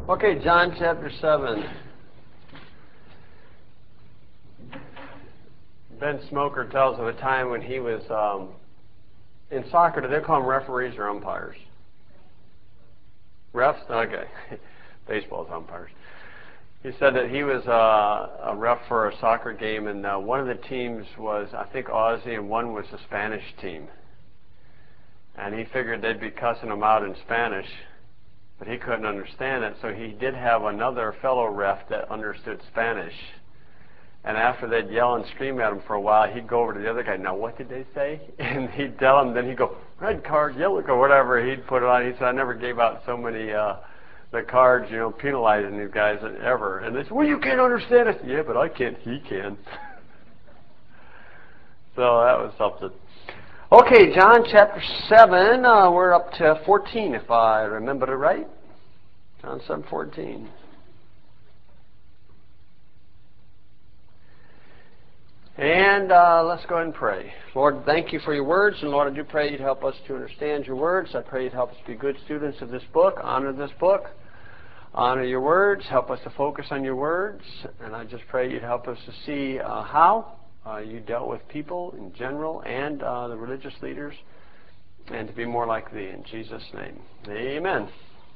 Okay, John chapter 7. Ben Smoker tells of a time when he was in soccer. Do they call them referees or umpires? Refs? Okay. Baseball's umpires. He said that he was a ref for a soccer game, and one of the teams was, I think, Aussie, and one was the Spanish team. And he figured they'd be cussing him out in Spanish, but he couldn't understand it, so he did have another fellow ref that understood Spanish. And after they'd yell and scream at him for a while, he'd go over to the other guy, now what did they say? And he'd tell him, then he'd go, red card, yellow card, whatever, he'd put it on. He said, I never gave out so many the cards, penalizing these guys ever. And they said, well, you can't understand it. Yeah, but I can't, he can. So that was something. Okay, John chapter 7, we're up to 14 if I remember it right. John 7:14. And let's go ahead and pray. Lord, thank you for your words, and Lord, I do pray you'd help us to understand your words. I pray you'd help us to be good students of this book, honor this book, honor your words, help us to focus on your words, and I just pray you'd help us to see how you dealt with people in general and the religious leaders, and to be more like thee. In Jesus' name, amen.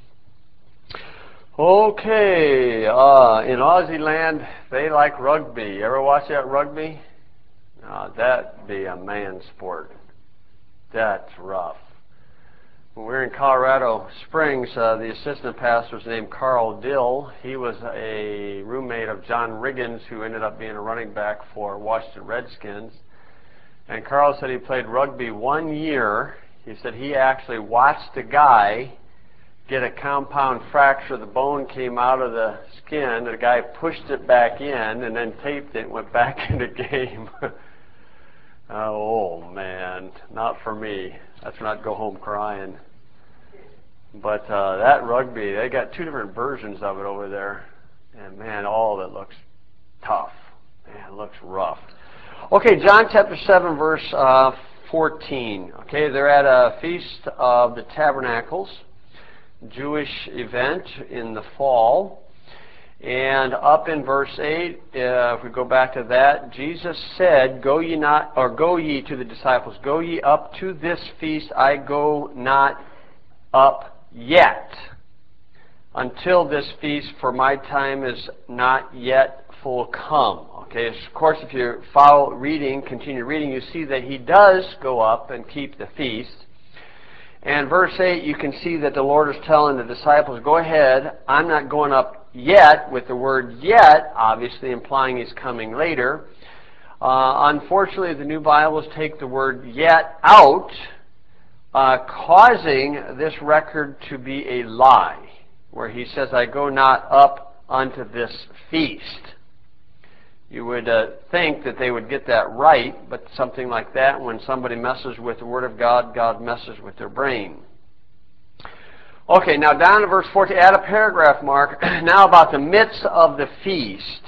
Okay, in Aussie land, they like rugby. You ever watch that rugby? That'd be a man's sport. That's rough. When we were in Colorado Springs, the assistant pastor was named Carl Dill. He was a roommate of John Riggins, who ended up being a running back for Washington Redskins. And Carl said he played rugby 1 year. He said he actually watched a guy get a compound fracture. The bone came out of the skin. The guy pushed it back in and then taped it and went back in the game. Oh, man, not for me. That's when I'd go home crying. But that rugby, they got two different versions of it over there. And, man, all of it looks tough. Man, it looks rough. Okay, John chapter 7, verse 14. Okay, they're at a Feast of the Tabernacles, Jewish event in the fall. And up in verse 8, if we go back to that, Jesus said, go ye to the disciples, go ye up to this feast, I go not up yet, until this feast, for my time is not yet full come. Okay, of course, if you continue reading, you see that he does go up and keep the feast. And verse 8, you can see that the Lord is telling the disciples, go ahead, I'm not going up yet, with the word yet, obviously implying he's coming later. Unfortunately, the New Bibles take the word yet out, causing this record to be a lie, where he says, I go not up unto this feast. You would think that they would get that right, but something like that, when somebody messes with the Word of God, God messes with their brain. Okay, now down to verse 14, add a paragraph mark, now about the midst of the feast.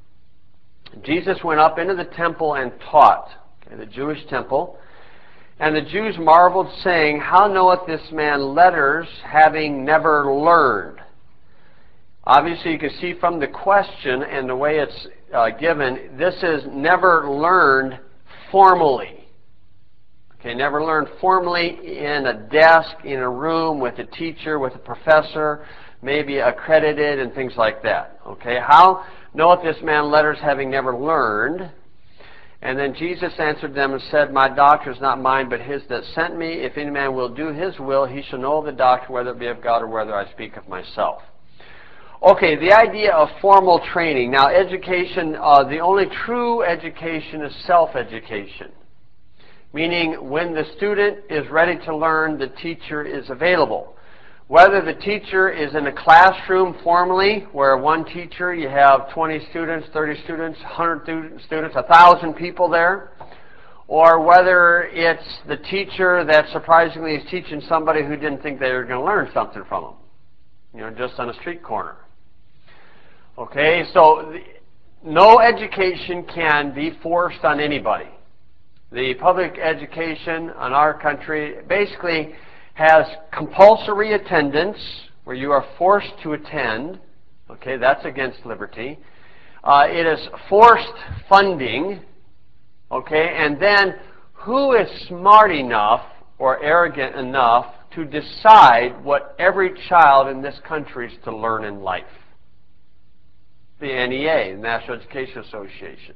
Jesus went up into the temple and taught, the Jewish temple, and the Jews marveled, saying, how knoweth this man letters, having never learned? Obviously, you can see from the question and the way it's given, this is never learned formally. Okay, never learned formally in a desk, in a room, with a teacher, with a professor, maybe accredited and things like that. Okay, how knoweth this man letters, having never learned? And then Jesus answered them and said, my doctrine is not mine, but his that sent me. If any man will do his will, he shall know the doctrine, whether it be of God or whether I speak of myself. Okay, the idea of formal training. Now, education, the only true education is self-education. Meaning, when the student is ready to learn, the teacher is available. Whether the teacher is in a classroom formally, where one teacher, you have 20 students, 30 students, 100 students, 1,000 people there, or whether it's the teacher that surprisingly is teaching somebody who didn't think they were going to learn something from them, just on a street corner. Okay, so no education can be forced on anybody. The public education in our country basically has compulsory attendance where you are forced to attend. Okay, that's against liberty. It is forced funding. Okay, and then who is smart enough or arrogant enough to decide what every child in this country is to learn in life? The NEA, the National Education Association.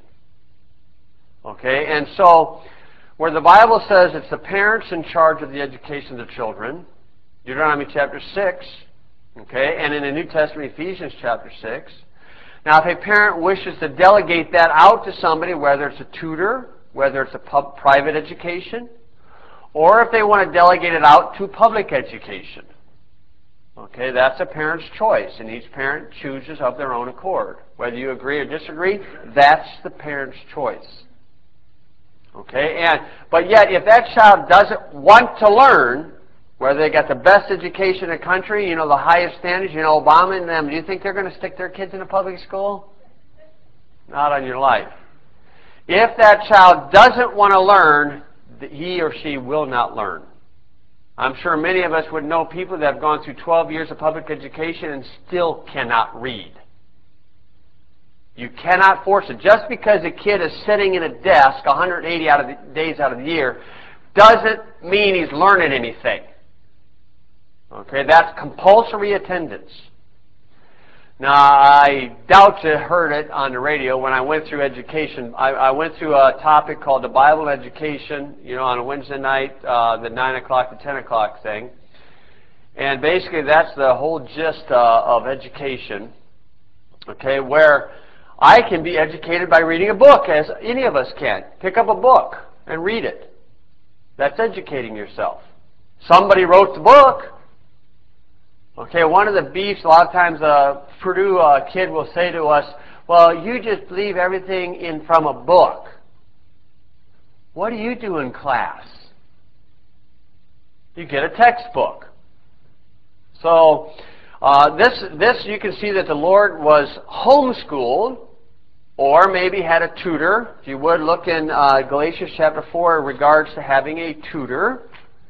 Okay, and so where the Bible says it's the parents in charge of the education of the children, Deuteronomy chapter 6, okay, and in the New Testament, Ephesians chapter 6. Now, if a parent wishes to delegate that out to somebody, whether it's a tutor, whether it's a private education, or if they want to delegate it out to public education, okay, that's a parent's choice, and each parent chooses of their own accord. Whether you agree or disagree, that's the parent's choice. Okay, but yet if that child doesn't want to learn, whether they got the best education in the country, you know, the highest standards, you know, Obama and them, do you think they're going to stick their kids in a public school? Not on your life. If that child doesn't want to learn, he or she will not learn. I'm sure many of us would know people that have gone through 12 years of public education and still cannot read. You cannot force it. Just because a kid is sitting in a desk 180 days out of the year doesn't mean he's learning anything. Okay, that's compulsory attendance. Now, I doubt you heard it on the radio when I went through education. I went through a topic called the Bible education, you know, on a Wednesday night, the 9 o'clock to 10 o'clock thing. And basically that's the whole gist of education, okay, where I can be educated by reading a book, as any of us can. Pick up a book and read it. That's educating yourself. Somebody wrote the book. Okay, one of the beefs, a lot of times a Purdue kid will say to us, well, you just believe everything in from a book. What do you do in class? You get a textbook. So this you can see that the Lord was homeschooled, or maybe had a tutor. If you would, look in Galatians chapter 4 in regards to having a tutor.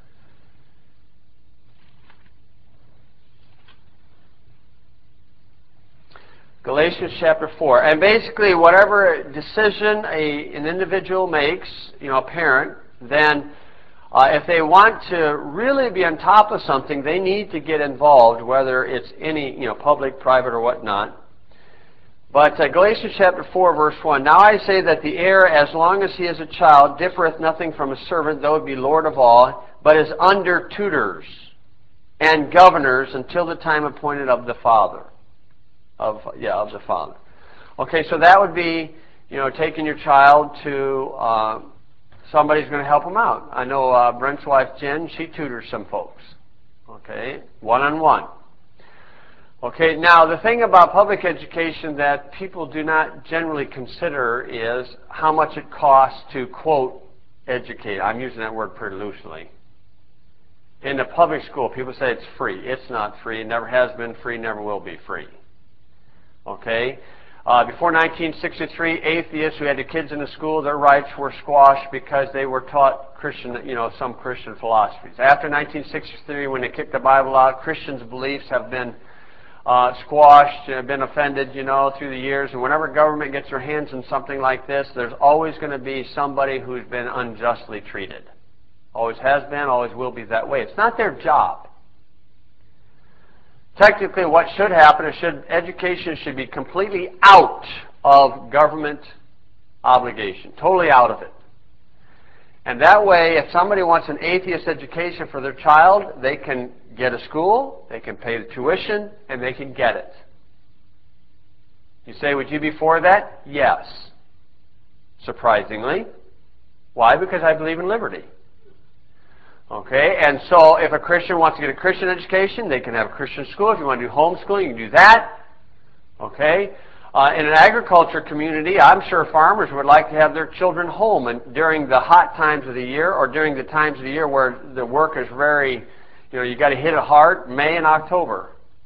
Galatians chapter 4. And basically, whatever decision an individual makes, you know, a parent, then if they want to really be on top of something, they need to get involved, whether it's any, you know, public, private, or whatnot. But Galatians chapter 4, verse 1, Now I say that the heir, as long as he is a child, differeth nothing from a servant, though it be Lord of all, but is under tutors and governors until the time appointed of the father. Of the father. Okay, so that would be, you know, taking your child to somebody's going to help them out. I know Brent's wife Jen, she tutors some folks. Okay, one-on-one. Okay, now the thing about public education that people do not generally consider is how much it costs to, quote, educate. I'm using that word pretty loosely. In the public school, people say it's free. It's not free. It never has been free, never will be free. Okay? Before 1963, atheists who had the kids in the school, their rights were squashed because they were taught Christian, you know, some Christian philosophies. After 1963, when they kicked the Bible out, Christians' beliefs have been squashed, been offended, you know, through the years. And whenever government gets their hands on something like this, there's always going to be somebody who's been unjustly treated. Always has been, always will be that way. It's not their job. Technically, what should happen is education should be completely out of government obligation, totally out of it. And that way, if somebody wants an atheist education for their child, they can get a school, they can pay the tuition, and they can get it. You say, would you be for that? Yes. Surprisingly. Why? Because I believe in liberty. Okay, and so if a Christian wants to get a Christian education, they can have a Christian school. If you want to do homeschooling, you can do that. Okay, in an agriculture community, I'm sure farmers would like to have their children home and during the hot times of the year, or during the times of the year where the work is very, you know, you got to hit it hard, May and October.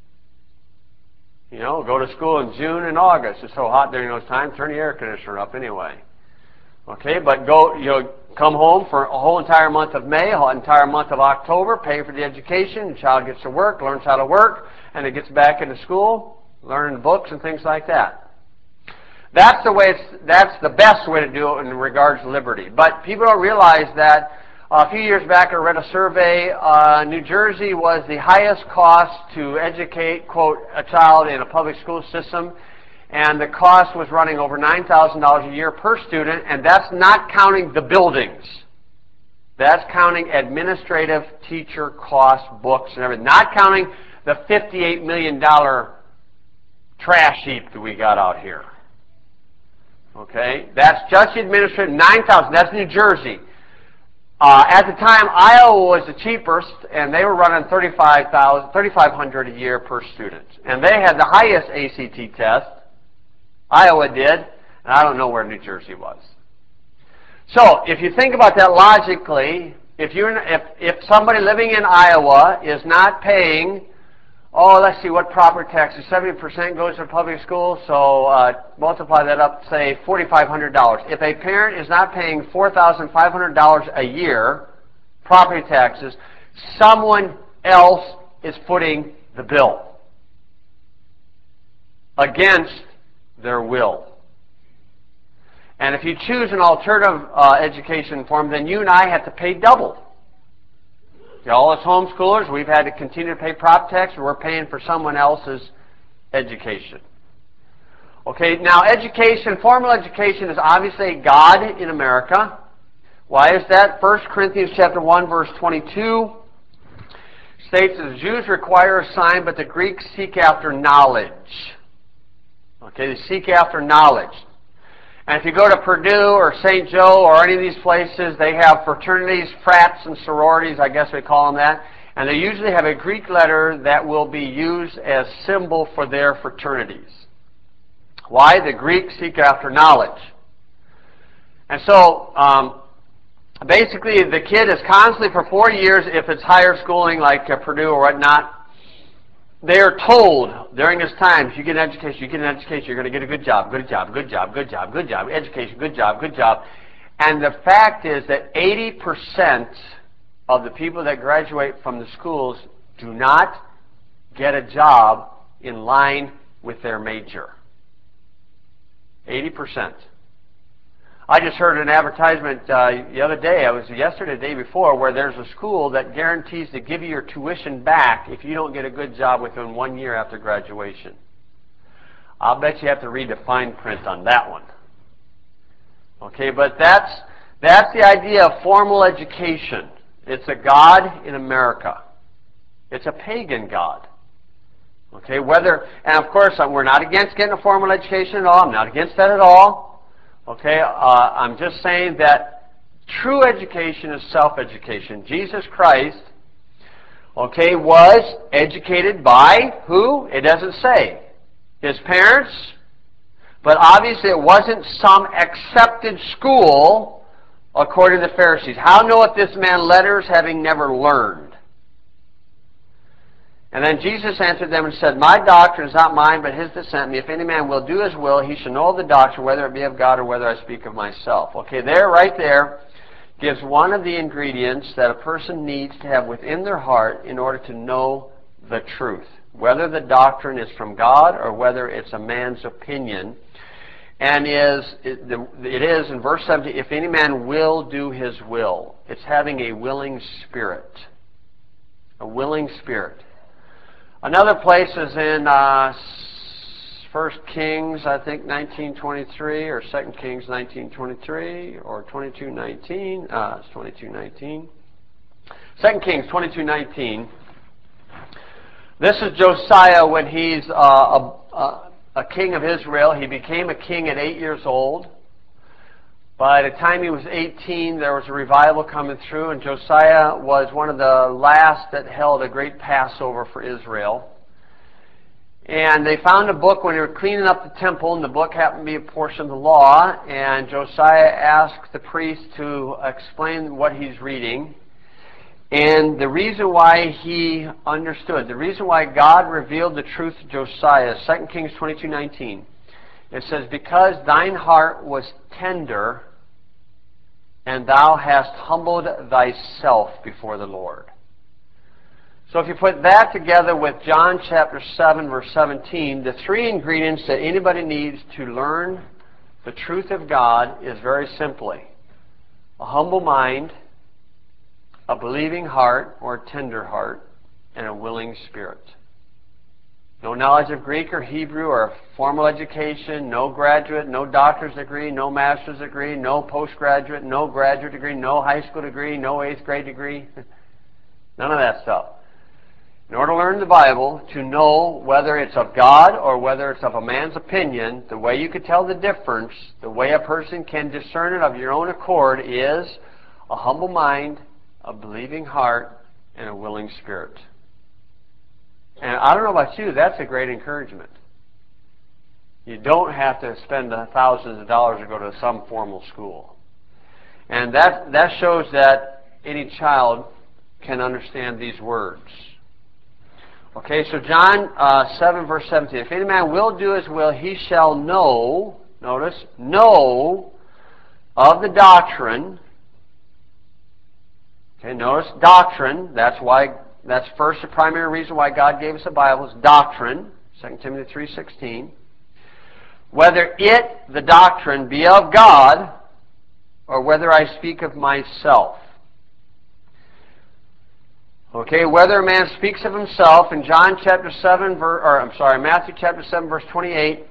You know, go to school in June and August. It's so hot during those times, turn the air conditioner up anyway. Okay, but go, you know, come home for a whole entire month of May, a whole entire month of October, pay for the education, the child gets to work, learns how to work, and it gets back into school, learning books and things like that. That's the best way to do it in regards to liberty. But people don't realize that a few years back I read a survey, New Jersey was the highest cost to educate, quote, a child in a public school system, and the cost was running over $9,000 a year per student, and that's not counting the buildings. That's counting administrative, teacher costs, books, and everything. Not counting the $58 million trash heap that we got out here. Okay? That's just the administrative, $9,000. That's New Jersey. At the time, Iowa was the cheapest, and they were running $3,500 a year per student. And they had the highest ACT test. Iowa did, and I don't know where New Jersey was. So, if you think about that logically, if somebody living in Iowa is not paying, let's see, what property taxes, 70% goes to public schools, so multiply that up, say $4,500. If a parent is not paying $4,500 a year property taxes, someone else is footing the bill against their will. And if you choose an alternative education form, then you and I have to pay double. All us homeschoolers, we've had to continue to pay prop tax, and we're paying for someone else's education. Okay, now education, formal education is obviously God in America. Why is that? 1 Corinthians chapter 1, verse 22 states that the Jews require a sign, but the Greeks seek after knowledge. Okay, they seek after knowledge. And if you go to Purdue or St. Joe or any of these places, they have fraternities, frats, and sororities, I guess we call them that. And they usually have a Greek letter that will be used as symbol for their fraternities. Why? The Greeks seek after knowledge. And so, basically, the kid is constantly, for 4 years, if it's higher schooling like Purdue or whatnot, they are told during this time, if you get an education, you're going to get a good job, good job, good job, good job, good job, education, good job, good job. And the fact is that 80% of the people that graduate from the schools do not get a job in line with their major. 80%. I just heard an advertisement the other day, yesterday, the day before, where there's a school that guarantees to give you your tuition back if you don't get a good job within 1 year after graduation. I'll bet you have to read the fine print on that one. Okay, but that's the idea of formal education. It's a God in America. It's a pagan God. Okay, and of course, we're not against getting a formal education at all. I'm not against that at all. Okay, I'm just saying that true education is self-education. Jesus Christ, okay, was educated by who? It doesn't say. His parents, but obviously it wasn't some accepted school according to the Pharisees. How knoweth this man letters, having never learned? And then Jesus answered them and said, My doctrine is not mine, but his that sent me. If any man will do his will, he shall know the doctrine, whether it be of God or whether I speak of myself. Okay, right there, gives one of the ingredients that a person needs to have within their heart in order to know the truth. Whether the doctrine is from God or whether it's a man's opinion. And it is, in verse 17, if any man will do his will. It's having a willing spirit. A willing spirit. Another place is in 1 Kings, I think, 19:23, or 2 Kings 19:23, or 22:19. It's 22:19. 2 Kings 22:19. This is Josiah when he's a king of Israel. He became a king at 8 years old. By the time he was 18, there was a revival coming through, and Josiah was one of the last that held a great Passover for Israel. And they found a book when they were cleaning up the temple, and the book happened to be a portion of the law, and Josiah asked the priest to explain what he's reading. And the reason why he understood, the reason why God revealed the truth to Josiah, 2 Kings 22:19, it says, because thine heart was tender and thou hast humbled thyself before the Lord. So if you put that together with John chapter 7, verse 17, the three ingredients that anybody needs to learn the truth of God is very simply a humble mind, a believing heart or tender heart, and a willing spirit. No knowledge of Greek or Hebrew or formal education, no graduate, no doctor's degree, no master's degree, no postgraduate, no graduate degree, no high school degree, no 8th grade degree. None of that stuff. In order to learn the Bible, to know whether it's of God or whether it's of a man's opinion, the way you could tell the difference, the way a person can discern it of your own accord is a humble mind, a believing heart, and a willing spirit. And I don't know about you, that's a great encouragement. You don't have to spend thousands of dollars to go to some formal school. And that shows that any child can understand these words. Okay, so John 7, verse 17. If any man will do his will, he shall know, notice, know of the doctrine. Okay, notice doctrine. That's first the primary reason why God gave us a Bible is doctrine. 2 Timothy 3:16. Whether it, the doctrine, be of God, or whether I speak of myself. Okay, whether a man speaks of himself in Matthew chapter 7, verse 28,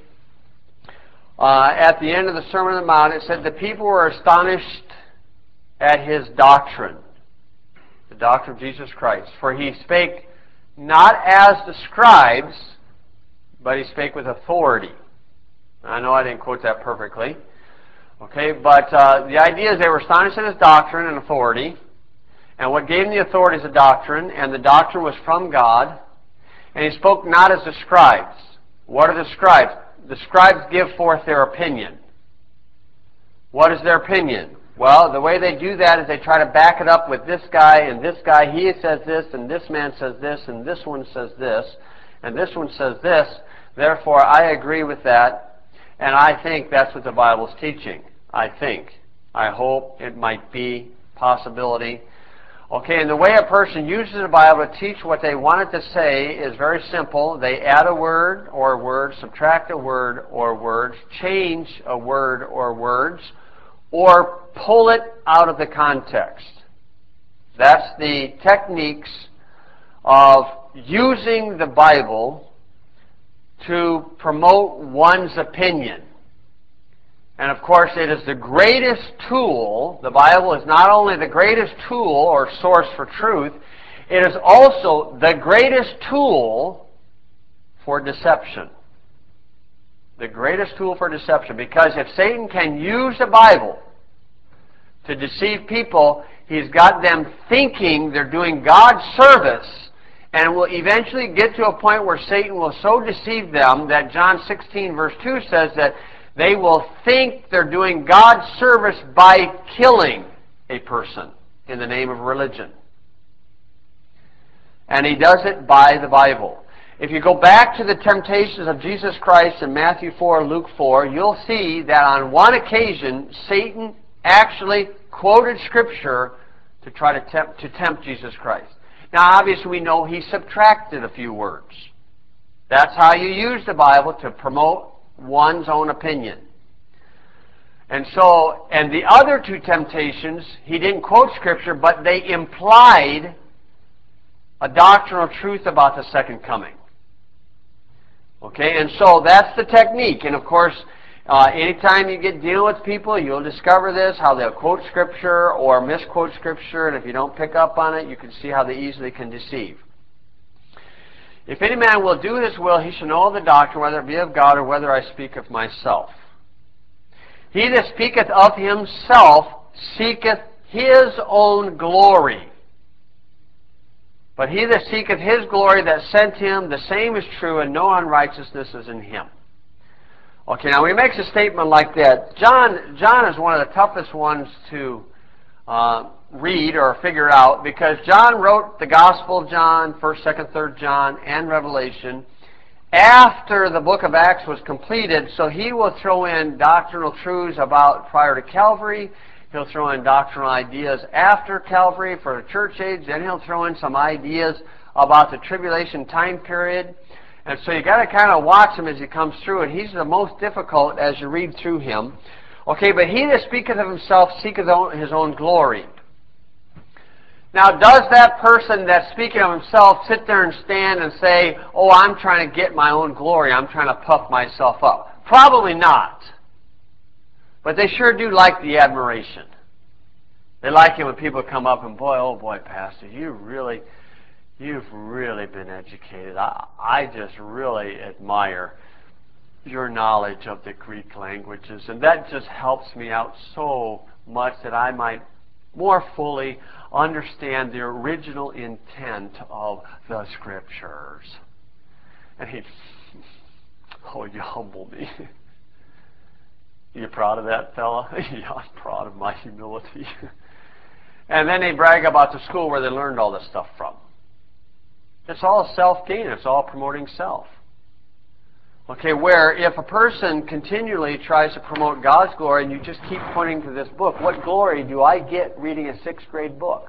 at the end of the Sermon on the Mount, it said, the people were astonished at his doctrine, the doctrine of Jesus Christ. For he spake not as the scribes, but he spake with authority. I know I didn't quote that perfectly. Okay, but the idea is they were astonished at his doctrine and authority. And what gave him the authority is the doctrine, and the doctrine was from God. And he spoke not as the scribes. What are the scribes? The scribes give forth their opinion. What is their opinion? Well, the way they do that is they try to back it up with this guy and this guy. He says this, and this man says this, and this one says this, and this one says this. Therefore, I agree with that, and I think that's what the Bible's teaching. I think. I hope it might be possibility. Okay, and the way a person uses the Bible to teach what they want it to say is very simple. They add a word or words, subtract a word or words, change a word or words, or pull it out of the context. That's the techniques of using the Bible to promote one's opinion. And of course, it is the greatest tool. The Bible is not only the greatest tool or source for truth, it is also the greatest tool for deception. The greatest tool for deception. Because if Satan can use the Bible to deceive people, he's got them thinking they're doing God's service, and will eventually get to a point where Satan will so deceive them that John 16, verse 2 says that they will think they're doing God's service by killing a person in the name of religion. And he does it by the Bible. If you go back to the temptations of Jesus Christ in Matthew 4, Luke 4, you'll see that on one occasion, Satan actually quoted Scripture to try to tempt Jesus Christ. Now, obviously, we know he subtracted a few words. That's how you use the Bible to promote one's own opinion. And the other two temptations, he didn't quote Scripture, but they implied a doctrinal truth about the second coming. Okay, and so that's the technique. And of course, anytime you get dealing with people, you'll discover this, how they'll quote Scripture or misquote Scripture, and if you don't pick up on it, you can see how they easily can deceive. If any man will do his will, he shall know the doctrine, whether it be of God or whether I speak of myself. He that speaketh of himself seeketh his own glory. But he that seeketh his glory that sent him, the same is true, and no unrighteousness is in him. Okay, now when he makes a statement like that, John is one of the toughest ones to read or figure out, because John wrote the Gospel of John, 1st, 2nd, 3rd John, and Revelation after the book of Acts was completed, so he will throw in doctrinal truths about prior to Calvary. He'll throw in doctrinal ideas after Calvary for the church age. Then he'll throw in some ideas about the tribulation time period. And so you got to kind of watch him as he comes through. And he's the most difficult as you read through him. Okay, but he that speaketh of himself seeketh his own glory. Now, does that person that's speaking of himself sit there and stand and say, oh, I'm trying to get my own glory, I'm trying to puff myself up? Probably not. But they sure do like the admiration. They like it when people come up and, boy, oh boy, Pastor, you've really been educated. I just really admire your knowledge of the Greek languages. And that just helps me out so much that I might more fully understand the original intent of the Scriptures. And he'd, oh, you humble me. You proud of that, fella? Yeah, I'm proud of my humility. And then they brag about the school where they learned all this stuff from. It's all self-gain. It's all promoting self. Okay, where if a person continually tries to promote God's glory and you just keep pointing to this book, what glory do I get reading a 6th grade book?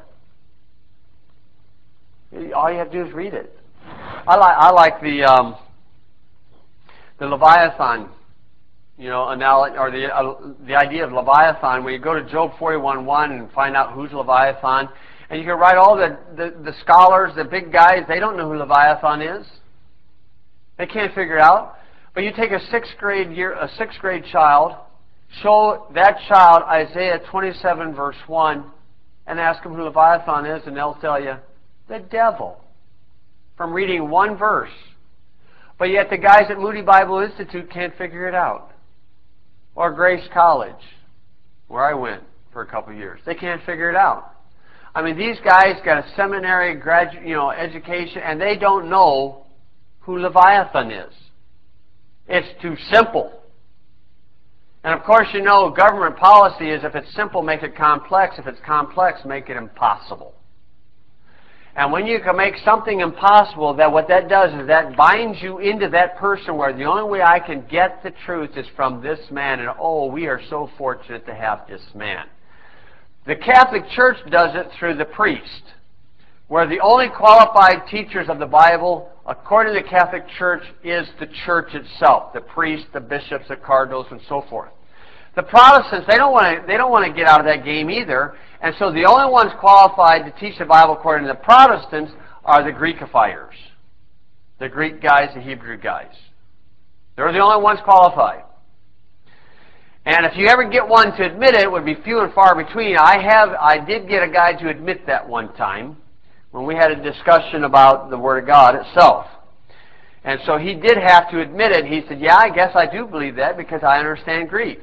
All you have to do is read it. I like the Leviathan, analogy, or the idea of Leviathan, where you go to Job 41:1 and find out who's Leviathan, and you can write all the scholars, the big guys, they don't know who Leviathan is. They can't figure it out. But you take a 6th grade child, show that child Isaiah 27 verse 1, and ask them who Leviathan is, and they'll tell you, the devil, from reading one verse. But yet the guys at Moody Bible Institute can't figure it out. Or Grace College, where I went for a couple of years. They can't figure it out. I mean, these guys got a seminary education, and they don't know who Leviathan is. It's too simple. And of course, government policy is if it's simple, make it complex. If it's complex, make it impossible. And when you can make something impossible, what that does is that binds you into that person where the only way I can get the truth is from this man. And oh, we are so fortunate to have this man. The Catholic Church does it through the priest, where the only qualified teachers of the Bible, according to the Catholic Church, is the church itself, the priests, the bishops, the cardinals, and so forth. The Protestants, they don't want to get out of that game either, and so the only ones qualified to teach the Bible according to the Protestants are the Greekifiers, the Greek guys, the Hebrew guys. They're the only ones qualified. And if you ever get one to admit it, it would be few and far between. I did get a guy to admit that one time when we had a discussion about the Word of God itself. And so he did have to admit it. He said, yeah, I guess I do believe that because I understand Greek.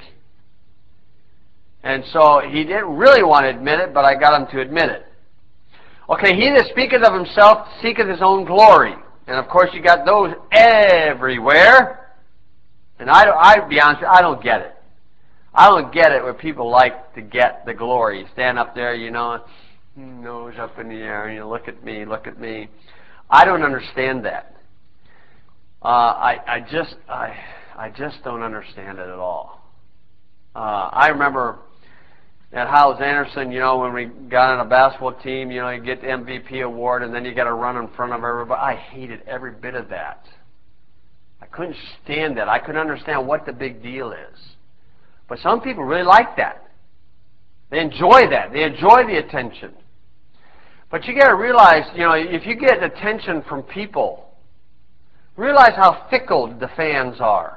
And so he didn't really want to admit it, but I got him to admit it. Okay, he that speaketh of himself seeketh his own glory. And of course you got those everywhere. And I'll be honest with you, I don't get it. I don't get it where people like to get the glory. Stand up there, nose up in the air, and you look at me, look at me. I don't understand that. I just don't understand it at all. I remember at Hyles Anderson, when we got on a basketball team, you get the MVP award, and then you got to run in front of everybody. I hated every bit of that. I couldn't stand that. I couldn't understand what the big deal is. But some people really like that. They enjoy that. They enjoy the attention. But you got to realize, if you get attention from people, realize how fickle the fans are.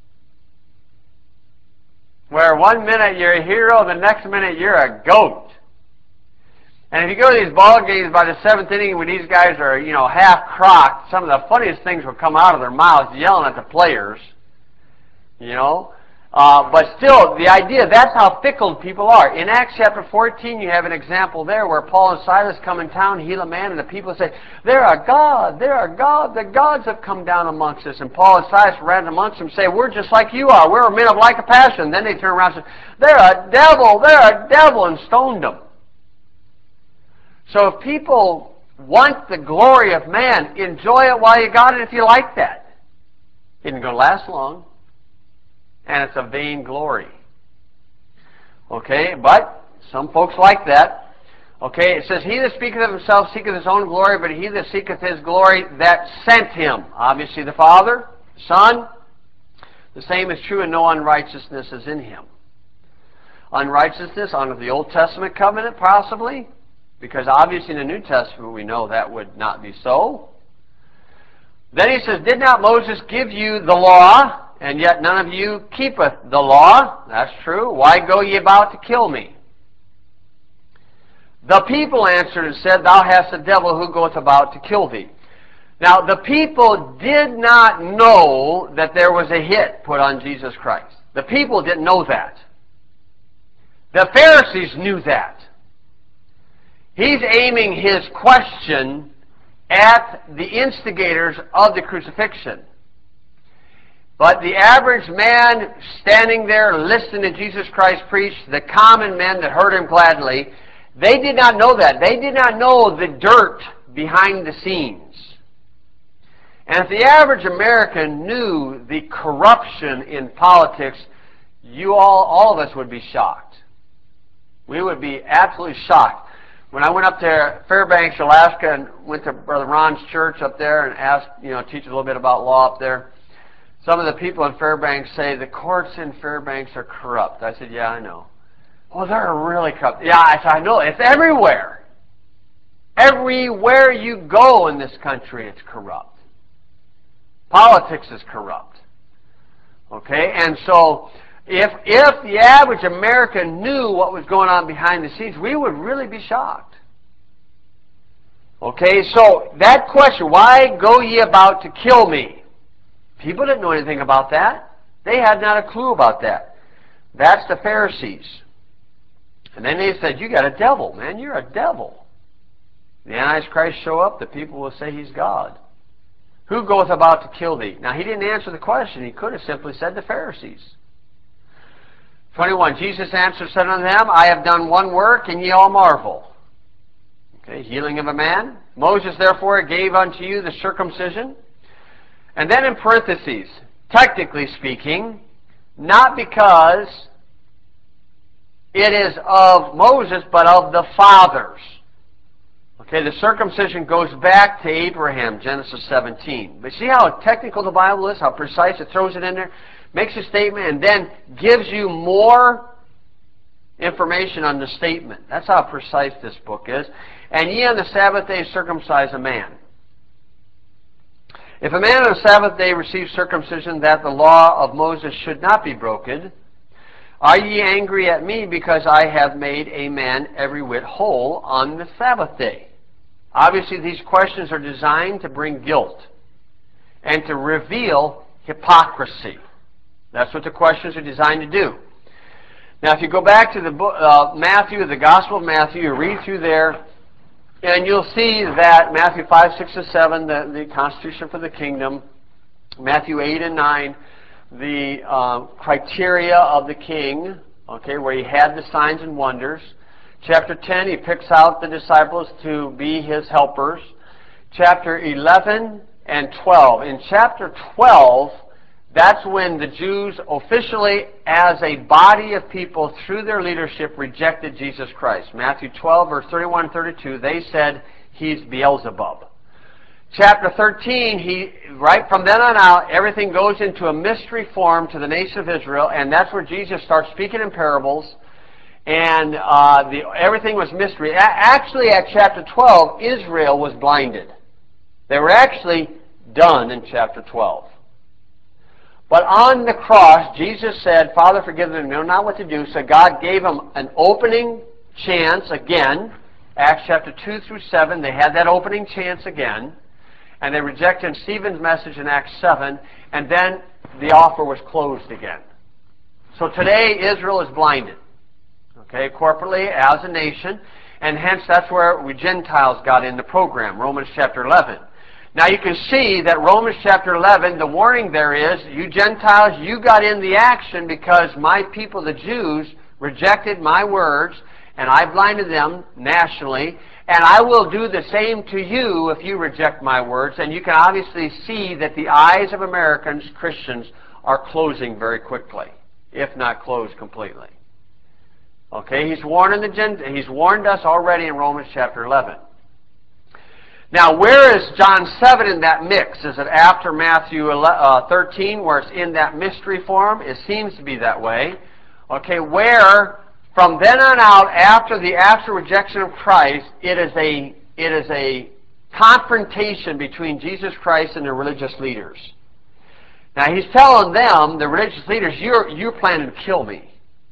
Where one minute you're a hero, the next minute you're a goat. And if you go to these ball games by the 7th inning when these guys are, half crocked, some of the funniest things will come out of their mouths yelling at the players. But still, the idea, that's how fickle people are. In Acts chapter 14, you have an example there where Paul and Silas come in town, heal a man, and the people say, they're a god, the gods have come down amongst us. And Paul and Silas ran amongst them and say, we're just like you are, we're men of like a passion. Then they turn around and say, they're a devil, and stoned them. So if people want the glory of man, enjoy it while you got it if you like that. It isn't going to last long. And it's a vain glory. Okay, but Some folks like that. Okay, it says, he that speaketh of himself seeketh his own glory, but he that seeketh his glory that sent him. Obviously the Father, the Son. The same is true, and no unrighteousness is in him. Unrighteousness under the Old Testament covenant, possibly, because obviously in the New Testament we know that would not be so. Then he says, did not Moses give you the law, and yet none of you keepeth the law? That's true. Why go ye about to kill me? The people answered and said, thou hast a devil, who goeth about to kill thee? Now, the people did not know that there was a hit put on Jesus Christ. The people didn't know that. The Pharisees knew that. He's aiming his question at the instigators of the crucifixion. But the average man standing there listening to Jesus Christ preach, the common men that heard him gladly, they did not know that. They did not know the dirt behind the scenes. And if the average American knew the corruption in politics, all of us would be shocked. We would be absolutely shocked. When I went up to Fairbanks, Alaska, and went to Brother Ron's church up there and asked, teach a little bit about law up there, some of the people in Fairbanks say the courts in Fairbanks are corrupt. I said, yeah, I know. Well, they're really corrupt. Yeah, I said, I know. It's everywhere. Everywhere you go in this country, it's corrupt. Politics is corrupt. Okay? And so, if the average American knew what was going on behind the scenes, we would really be shocked. Okay? So, that question, why go ye about to kill me? People didn't know anything about that. They had not a clue about that. That's the Pharisees. And then they said, you got a devil, man. You're a devil. The Antichrist show up, the people will say he's God. Who goeth about to kill thee? Now, he didn't answer the question. He could have simply said the Pharisees. 21, Jesus answered, said unto them, I have done one work, and ye all marvel. Okay, healing of a man. Moses, therefore, gave unto you the circumcision. And then in parentheses, technically speaking, not because it is of Moses, but of the fathers. Okay, the circumcision goes back to Abraham, Genesis 17. But see how technical the Bible is, how precise it throws it in there, makes a statement, and then gives you more information on the statement. That's how precise this book is. And ye on the Sabbath day circumcise a man. If a man on the Sabbath day receives circumcision, that the law of Moses should not be broken, are ye angry at me because I have made a man every whit whole on the Sabbath day? Obviously, these questions are designed to bring guilt and to reveal hypocrisy. That's what the questions are designed to do. Now, if you go back to the book, Matthew, the Gospel of Matthew, you read through there, and you'll see that Matthew 5, 6, and 7, the Constitution for the Kingdom, Matthew 8 and 9, the criteria of the king, okay, where he had the signs and wonders. Chapter 10, he picks out the disciples to be his helpers. Chapter 11 and 12. In chapter 12, that's when the Jews officially, as a body of people, through their leadership, rejected Jesus Christ. Matthew 12, verse 31 and 32, they said, he's Beelzebub. Chapter 13, right from then on out, everything goes into a mystery form to the nation of Israel, and that's where Jesus starts speaking in parables, and everything was mystery. Actually, at chapter 12, Israel was blinded. They were actually done in chapter 12. But on the cross, Jesus said, Father, forgive them, they know not what to do. So God gave them an opening chance again. Acts chapter 2 through 7, they had that opening chance again. And they rejected Stephen's message in Acts 7. And then the offer was closed again. So today, Israel is blinded. Okay, corporately, as a nation. And hence, that's where we Gentiles got in the program, Romans chapter 11. Now you can see that Romans chapter 11, the warning there is, you Gentiles, you got in the action because my people, the Jews, rejected my words, and I blinded them nationally, and I will do the same to you if you reject my words. And you can obviously see that the eyes of Americans, Christians, are closing very quickly, if not closed completely. Okay, he's warned us already in Romans chapter 11. Now, where is John 7 in that mix? Is it after Matthew 13, where it's in that mystery form? It seems to be that way. Okay, where from then on out, after the actual rejection of Christ, it is a confrontation between Jesus Christ and the religious leaders. Now, he's telling them, the religious leaders, you're planning to kill me.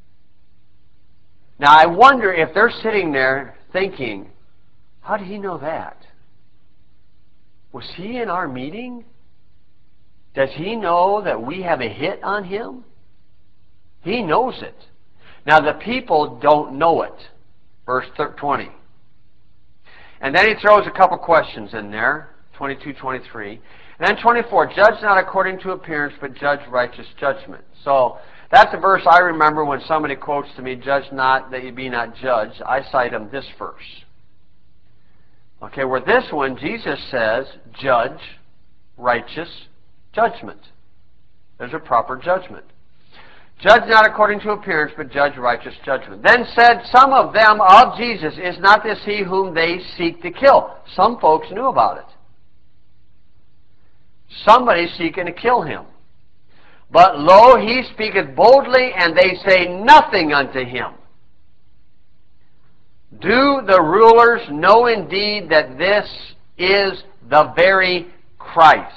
Now, I wonder if they're sitting there thinking, how did he know that? Was he in our meeting? Does he know that we have a hit on him? He knows it. Now, the people don't know it. Verse 20. And then he throws a couple questions in there, 22, 23. And then 24, judge not according to appearance, but judge righteous judgment. So, that's a verse I remember when somebody quotes to me, judge not that you be not judged. I cite him this verse. Okay, where this one, Jesus says, judge, righteous, judgment. There's a proper judgment. Judge not according to appearance, but judge righteous judgment. Then said some of them of Jesus, is not this he whom they seek to kill? Some folks knew about it. Somebody's seeking to kill him. But lo, he speaketh boldly, and they say nothing unto him. Do the rulers know indeed that this is the very Christ?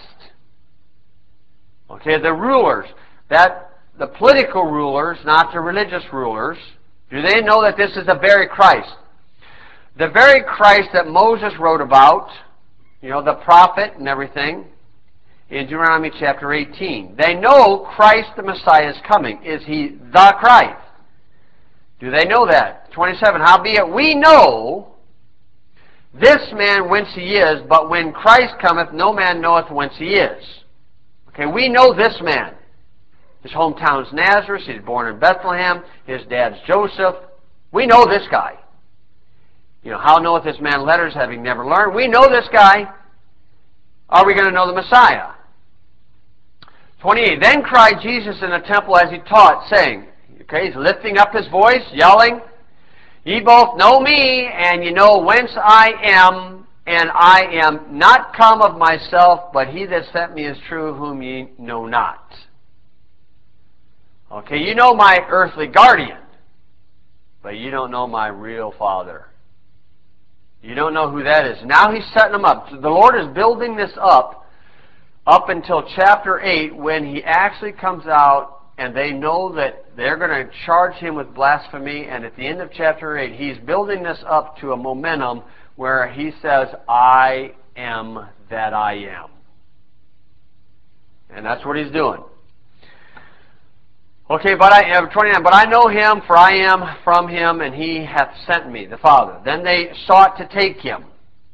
Okay, the rulers, the political rulers, not the religious rulers, do they know that this is the very Christ? The very Christ that Moses wrote about, the prophet and everything, in Deuteronomy chapter 18. They know Christ the Messiah is coming. Is he the Christ? Do they know that? 27, howbeit we know this man whence he is, but when Christ cometh, no man knoweth whence he is. Okay, we know this man. His hometown's Nazareth. He's born in Bethlehem. His dad's Joseph. We know this guy. How knoweth this man letters, having never learned? We know this guy. Are we going to know the Messiah? 28, then cried Jesus in the temple as he taught, saying, okay, he's lifting up his voice, yelling, ye both know me, and ye know whence I am, and I am not come of myself, but he that sent me is true, whom ye know not. Okay, you know my earthly guardian, but you don't know my real Father. You don't know who that is. Now he's setting them up. So the Lord is building this up until chapter 8, when he actually comes out and they know that they're going to charge him with blasphemy. And at the end of chapter 8, he's building this up to a momentum where he says, I am that I am. And that's what he's doing. Okay, but 29, but I know him, for I am from him, and he hath sent me, the Father. Then they sought to take him.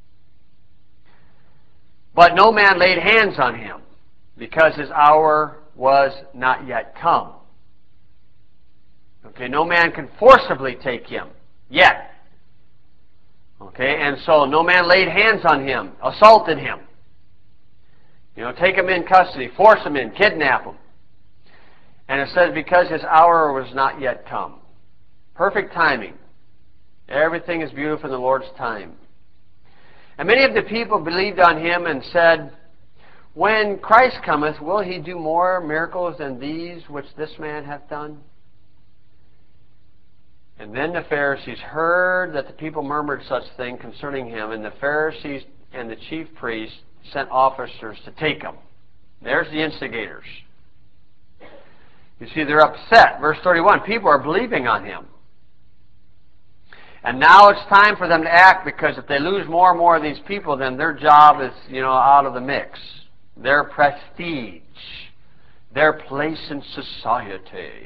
But no man laid hands on him, because his hour was not yet come. Okay, no man can forcibly take him yet. Okay, and so no man laid hands on him, assaulted him. Take him in custody, force him in, kidnap him. And it says, because his hour was not yet come. Perfect timing. Everything is beautiful in the Lord's time. And many of the people believed on him and said, when Christ cometh, will he do more miracles than these which this man hath done? And then the Pharisees heard that the people murmured such thing concerning him, and the Pharisees and the chief priests sent officers to take him. There's the instigators. You see, they're upset. Verse 31, people are believing on him. And now it's time for them to act, because if they lose more and more of these people, then their job is, out of the mix. Their prestige, their place in society,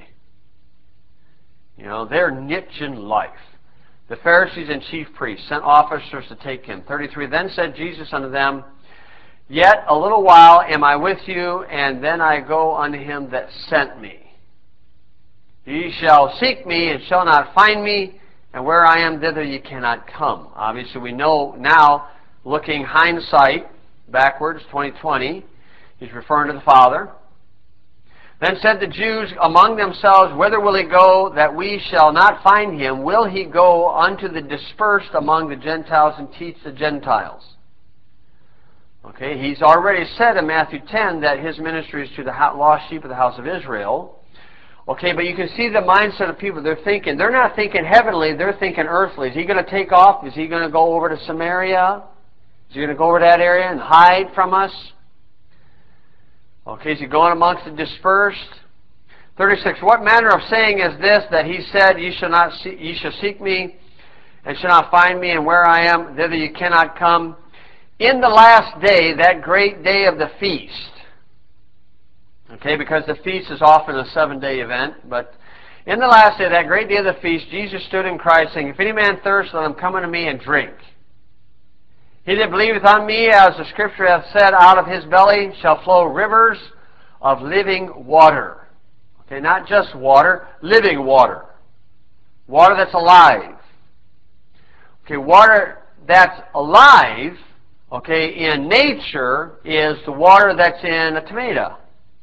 their niche in life. The Pharisees and chief priests sent officers to take him. 33, then said Jesus unto them, yet a little while am I with you, and then I go unto him that sent me. Ye shall seek me, and shall not find me, and where I am, thither ye cannot come. Obviously, we know now, looking hindsight, backwards, 2020, he's referring to the Father. Then said the Jews among themselves, Whither will he go, that we shall not find him? Will he go unto the dispersed among the Gentiles and teach the Gentiles? Okay, he's already said in Matthew 10 that his ministry is to the lost sheep of the house of Israel. Okay, but you can see the mindset of people. They're not thinking heavenly, they're thinking earthly. Is he going to take off? Is he going to go over to Samaria? Is he going to go over to that area and hide from us? Okay, is he going amongst the dispersed? 36, what manner of saying is this, that he said, Ye shall seek me, and shall not find me, and where I am, thither you cannot come. In the last day, that great day of the feast. Okay, because the feast is often a 7-day event, but in the last day, that great day of the feast, Jesus stood in Christ, saying, If any man thirst, let him come unto me and drink. He that believeth on me, as the Scripture hath said, out of his belly shall flow rivers of living water. Okay, not just water, living water. Water that's alive. Okay, water that's alive, okay, in nature is the water that's in a tomato,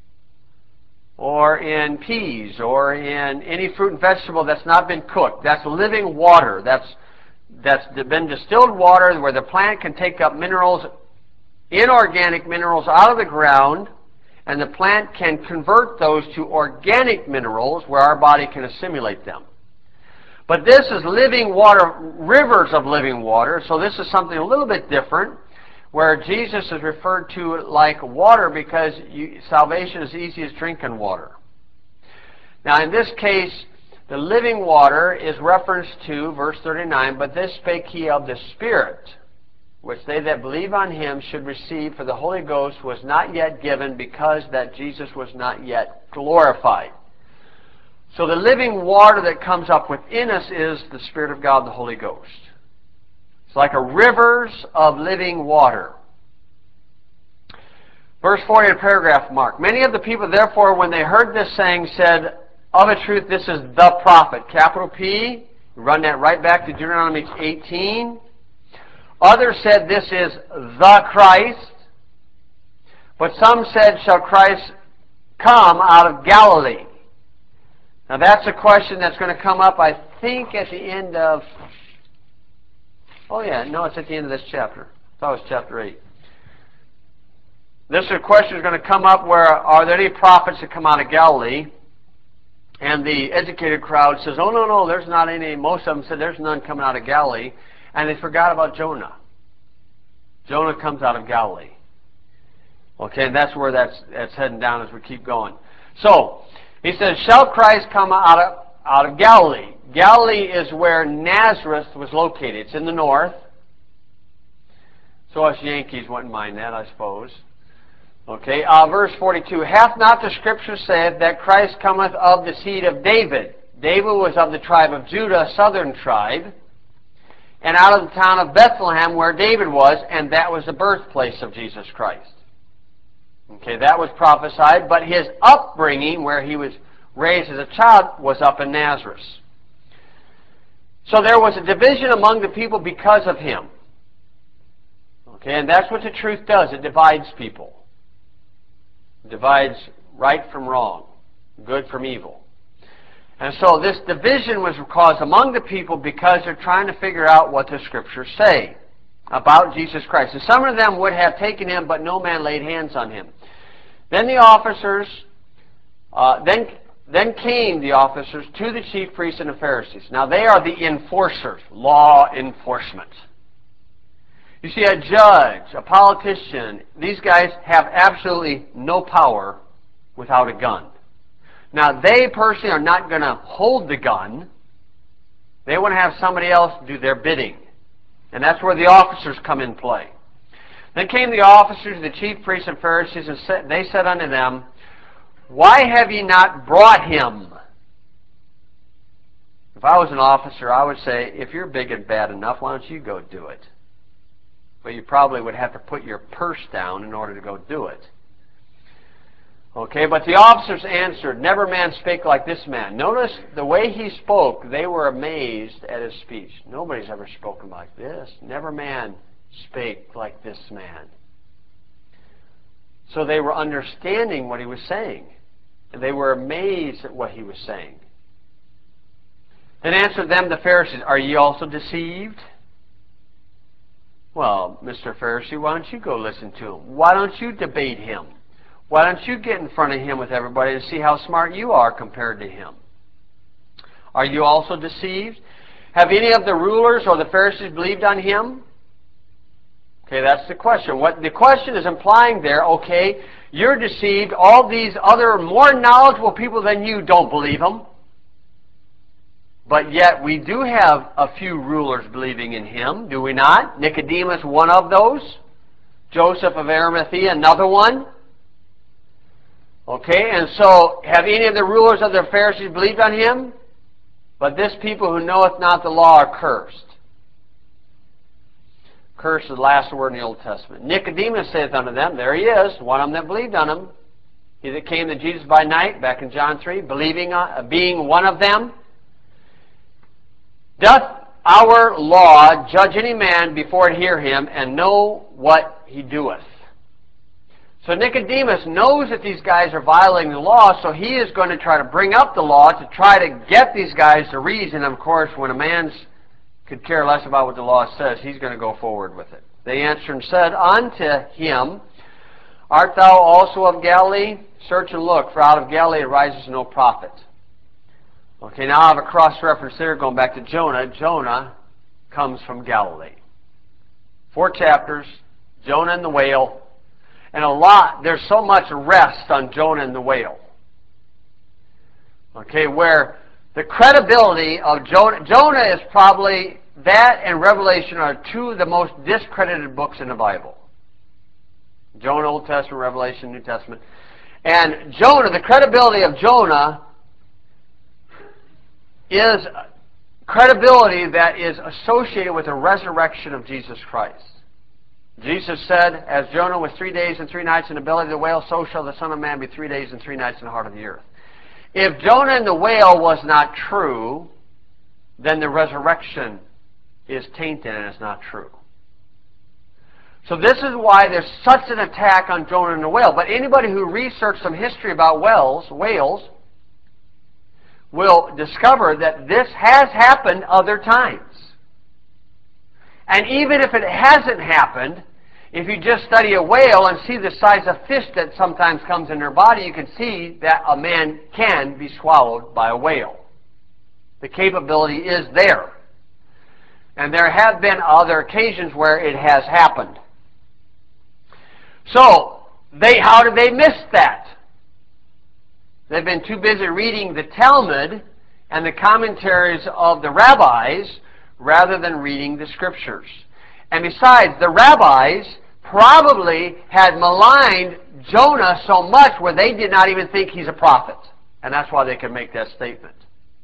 or in peas, or in any fruit and vegetable that's not been cooked. That's living water. That's been distilled water where the plant can take up minerals, inorganic minerals out of the ground, and the plant can convert those to organic minerals where our body can assimilate them. But this is living water, rivers of living water, so this is something a little bit different, where Jesus is referred to like water because salvation is easy as drinking water. Now in this case, the living water is referenced to, verse 39, But this spake he of the Spirit, which they that believe on him should receive, for the Holy Ghost was not yet given, because that Jesus was not yet glorified. So the living water that comes up within us is the Spirit of God, the Holy Ghost. It's like a rivers of living water. Verse 40, a paragraph mark. Many of the people, therefore, when they heard this saying, said, Of a truth, this is the prophet. Capital P. Run that right back to Deuteronomy 18. Others said, This is the Christ. But some said, Shall Christ come out of Galilee? Now that's a question that's going to come up, I think, at the end of... Oh yeah, no, it's at the end of this chapter. I thought it was chapter 8. This question is going to come up where, are there any prophets that come out of Galilee? And the educated crowd says, oh, no, there's not any. Most of them said there's none coming out of Galilee. And they forgot about Jonah. Jonah comes out of Galilee. Okay, and that's where that's heading down as we keep going. So, he says, shall Christ come out of Galilee? Galilee is where Nazareth was located. It's in the north. So us Yankees wouldn't mind that, I suppose. Okay, verse 42. Hath not the Scripture said that Christ cometh of the seed of David? David was of the tribe of Judah, a southern tribe, and out of the town of Bethlehem where David was, and that was the birthplace of Jesus Christ. Okay, that was prophesied, but his upbringing, where he was raised as a child, was up in Nazareth. So there was a division among the people because of him. Okay, and that's what the truth does. It divides people. It divides right from wrong, good from evil. And so this division was caused among the people because they're trying to figure out what the Scriptures say about Jesus Christ. And some of them would have taken him, but no man laid hands on him. Then the officers, then came the officers to the chief priests and the Pharisees. Now they are the enforcers, law enforcement. You see, a judge, a politician, these guys have absolutely no power without a gun. Now they personally are not going to hold the gun. They want to have somebody else do their bidding. And that's where the officers come in play. Then came the officers, the chief priests and Pharisees, and they said unto them, Why have ye not brought him? If I was an officer, I would say, if you're big and bad enough, why don't you go do it? But you probably would have to put your purse down in order to go do it. Okay, but the officers answered, Never man spake like this man. Notice the way he spoke, they were amazed at his speech. Nobody's ever spoken like this. Never man spake like this man. So they were understanding what he was saying. And they were amazed at what he was saying. Then answered them the Pharisees, Are ye also deceived? Well, Mr. Pharisee, why don't you go listen to him? Why don't you debate him? Why don't you get in front of him with everybody and see how smart you are compared to him? Are you also deceived? Have any of the rulers or the Pharisees believed on him? Okay, that's the question. What the question is implying there, okay, you're deceived. All these other more knowledgeable people than you don't believe him. But yet we do have a few rulers believing in him, do we not? Nicodemus, one of those. Joseph of Arimathea, another one. Okay, and so have any of the rulers of the Pharisees believed on him? But this people who knoweth not the law are cursed. Cursed is the last word in the Old Testament. Nicodemus saith unto them, there he is, one of them that believed on him. He that came to Jesus by night, back in John 3, being one of them. Doth our law judge any man before it hear him, and know what he doeth? So Nicodemus knows that these guys are violating the law, so he is going to try to bring up the law to try to get these guys to reason. Of course, when a man could care less about what the law says, he's going to go forward with it. They answered and said unto him, Art thou also of Galilee? Search and look, for out of Galilee arises no prophet. Okay, now I have a cross-reference there going back to Jonah. Jonah comes from Galilee. 4 chapters, Jonah and the whale. And there's so much rest on Jonah and the whale. Okay, where the credibility of Jonah is probably, that and Revelation are two of the most discredited books in the Bible. Jonah, Old Testament, Revelation, New Testament. And Jonah, the credibility of Jonah is credibility that is associated with the resurrection of Jesus Christ. Jesus said, as Jonah was 3 days and 3 nights in the belly of the whale, so shall the Son of Man be 3 days and 3 nights in the heart of the earth. If Jonah and the whale was not true, then the resurrection is tainted and it's not true. So this is why there's such an attack on Jonah and the whale. But anybody who researched some history about whales will discover that this has happened other times. And even if it hasn't happened, if you just study a whale and see the size of fish that sometimes comes in their body, you can see that a man can be swallowed by a whale. The capability is there. And there have been other occasions where it has happened. So, how did they miss that? They've been too busy reading the Talmud and the commentaries of the rabbis rather than reading the Scriptures. And besides, the rabbis probably had maligned Jonah so much where they did not even think he's a prophet. And that's why they could make that statement.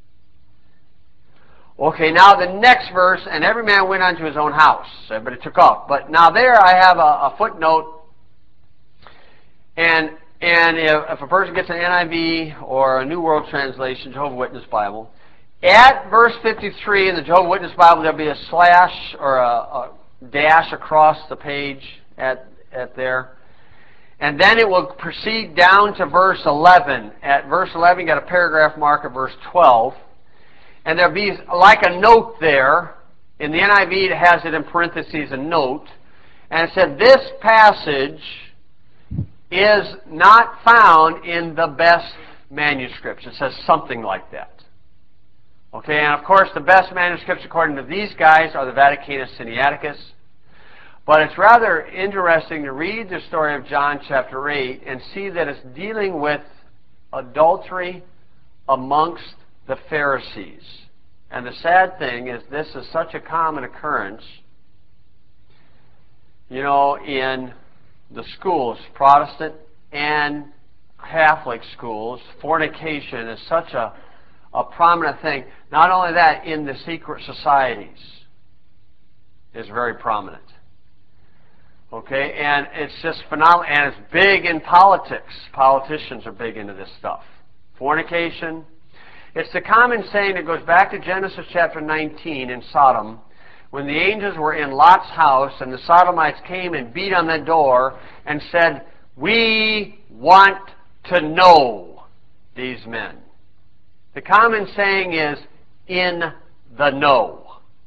Okay, now the next verse, and every man went unto his own house. Everybody took off. But now there I have a footnote. And if a person gets an NIV or a New World Translation, Jehovah's Witness Bible, at verse 53 in the Jehovah's Witness Bible, there'll be a slash or a dash across the page at there. And then it will proceed down to verse 11. At verse 11, you got a paragraph mark at verse 12. And there'll be like a note there. In the NIV, it has it in parentheses, a note. And it said, this passage is not found in the best manuscripts. It says something like that. Okay, and of course the best manuscripts according to these guys are the Vaticanus Sinaiticus. But it's rather interesting to read the story of John chapter 8 and see that it's dealing with adultery amongst the Pharisees. And the sad thing is this is such a common occurrence, in the schools, Protestant and Catholic schools. Fornication is such a prominent thing. Not only that, in the secret societies is very prominent. Okay, and it's just phenomenal, and it's big in politics. Politicians are big into this stuff. Fornication. It's the common saying that goes back to Genesis chapter 19 in Sodom, when the angels were in Lot's house and the Sodomites came and beat on the door and said, we want to know. these men. The common saying is, in the know.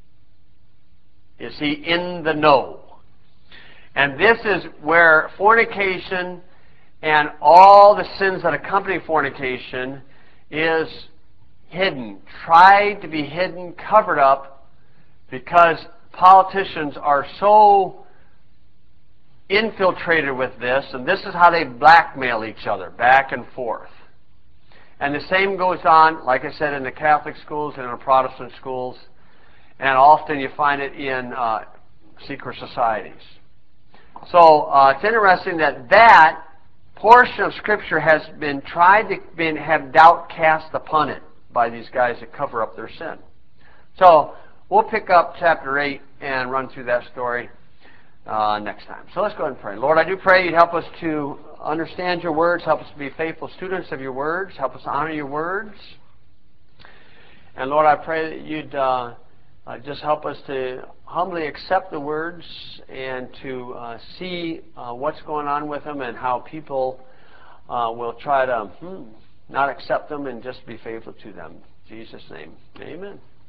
Is he in the know? And this is where fornication and all the sins that accompany fornication is hidden, tried to be hidden, covered up, because politicians are so infiltrated with this, and this is how they blackmail each other back and forth. And the same goes on, like I said, in the Catholic schools and in the Protestant schools, and often you find it in secret societies. So it's interesting that that portion of Scripture has been tried to have doubt cast upon it by these guys that cover up their sin. So we'll pick up chapter 8 and run through that story next time. So let's go ahead and pray. Lord, I do pray you'd help us to understand your words, help us to be faithful students of your words, help us to honor your words. And Lord, I pray that you'd just help us to humbly accept the words and to see what's going on with them and how people will try to not accept them and just be faithful to them. In Jesus' name, amen.